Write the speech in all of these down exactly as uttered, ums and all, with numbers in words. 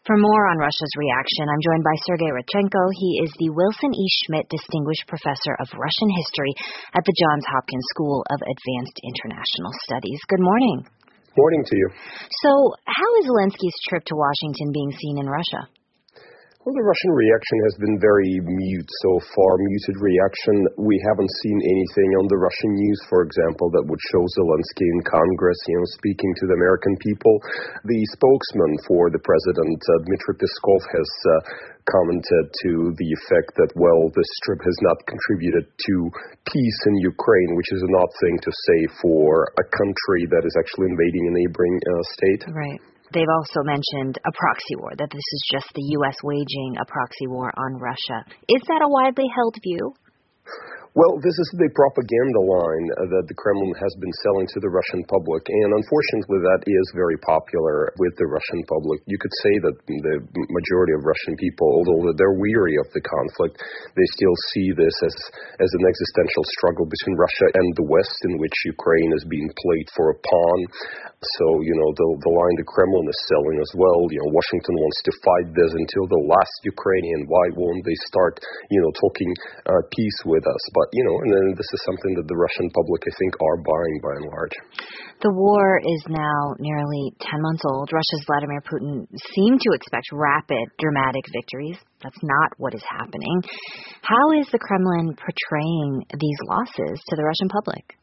For more on Russia's reaction, I'm joined by Sergei Radchenko. He is the Wilson E. Schmidt Distinguished Professor of Russian History at the Johns Hopkins School of Advanced International Studies. Good morning. Morning to you. So, how is Zelensky's trip to Washington being seen in Russia? Well, the Russian reaction has been very mute so far, muted reaction. We haven't seen anything on the Russian news, for example, that would show Zelensky in Congress, you know, speaking to the American people. The spokesman for the president, uh, Dmitry Peskov, has uh, commented to the effect that, well, this trip has not contributed to peace in Ukraine, which is an odd thing to say for a country that is actually invading a neighboring uh, state. Right. They've also mentioned a proxy war, that this is just the U S waging a proxy war on Russia. Is that a widely held view? Well, this is the propaganda line that the Kremlin has been selling to the Russian public, and unfortunately that is very popular with the Russian public. You could say that the majority of Russian people, although they're weary of the conflict, they still see this as, as an existential struggle between Russia and the West, in which Ukraine is being played for a pawn. So, you know, the, the line the Kremlin is selling as well, you know, Washington wants to fight this until the last Ukrainian. Why won't they start, you know, talking uh, peace with us? But, you know, and then this is something that the Russian public, I think, are buying by and large. The war is now nearly ten months old. Russia's Vladimir Putin seemed to expect rapid, dramatic victories. That's not what is happening. How is the Kremlin portraying these losses to the Russian public?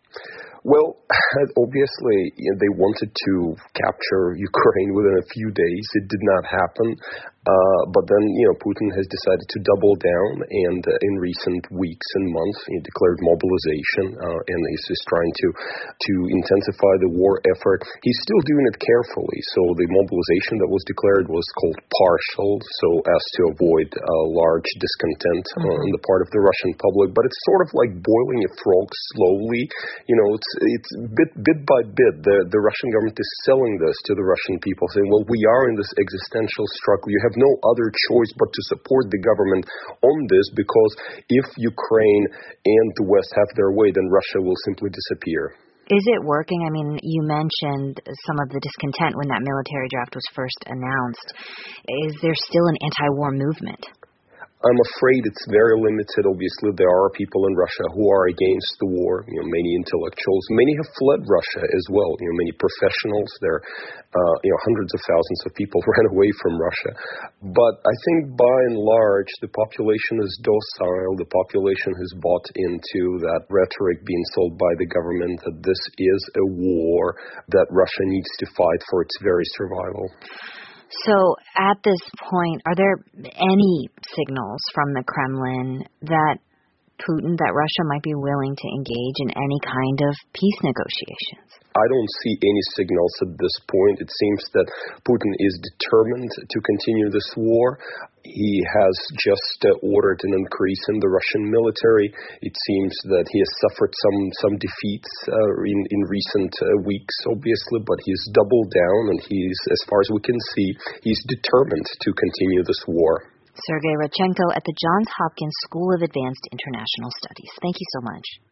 Well, obviously, you know, they wanted to capture Ukraine within a few days. It did not happen. Uh, but then, you know, Putin has decided to double down, and uh, in recent weeks and months, he declared mobilization, uh, and he's just trying to to intensify the war effort. He's still doing it carefully. So the mobilization that was declared was called partial, so as to avoid uh, large discontent mm-hmm. uh, on the part of the Russian public. But it's sort of like boiling a frog slowly. You know, it's it's bit bit by bit. The the Russian government is selling this to the Russian people, saying, well, we are in this existential struggle. You have no other choice but to support the government on this, because if Ukraine and the West have their way, then Russia will simply disappear. Is it working? I mean, you mentioned some of the discontent when that military draft was first announced. Is there still an anti-war movement? I'm afraid it's very limited. Obviously, there are people in Russia who are against the war. You know, many intellectuals, many have fled Russia as well. You know, many professionals. There, uh, you know, hundreds of thousands of people ran away from Russia. But I think, by and large, the population is docile. The population has bought into that rhetoric being sold by the government that this is a war that Russia needs to fight for its very survival. So at this point, are there any signals from the Kremlin that Putin, that Russia might be willing to engage in any kind of peace negotiations? I don't see any signals at this point. It seems that Putin is determined to continue this war. He has just uh, ordered an increase in the Russian military. It seems that he has suffered some, some defeats uh, in, in recent uh, weeks, obviously, but he's doubled down, and he's, as far as we can see, he's determined to continue this war. Sergei Radchenko at the Johns Hopkins School of Advanced International Studies. Thank you so much.